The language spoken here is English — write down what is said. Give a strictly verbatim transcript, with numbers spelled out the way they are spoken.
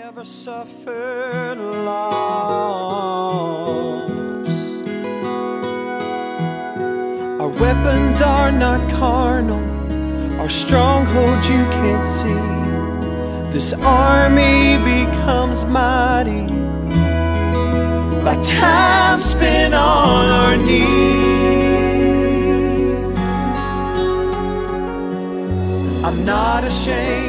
never suffered loss. Our weapons are not carnal, our strongholds you can't see. This army becomes mighty by time spent on our knees. I'm not ashamed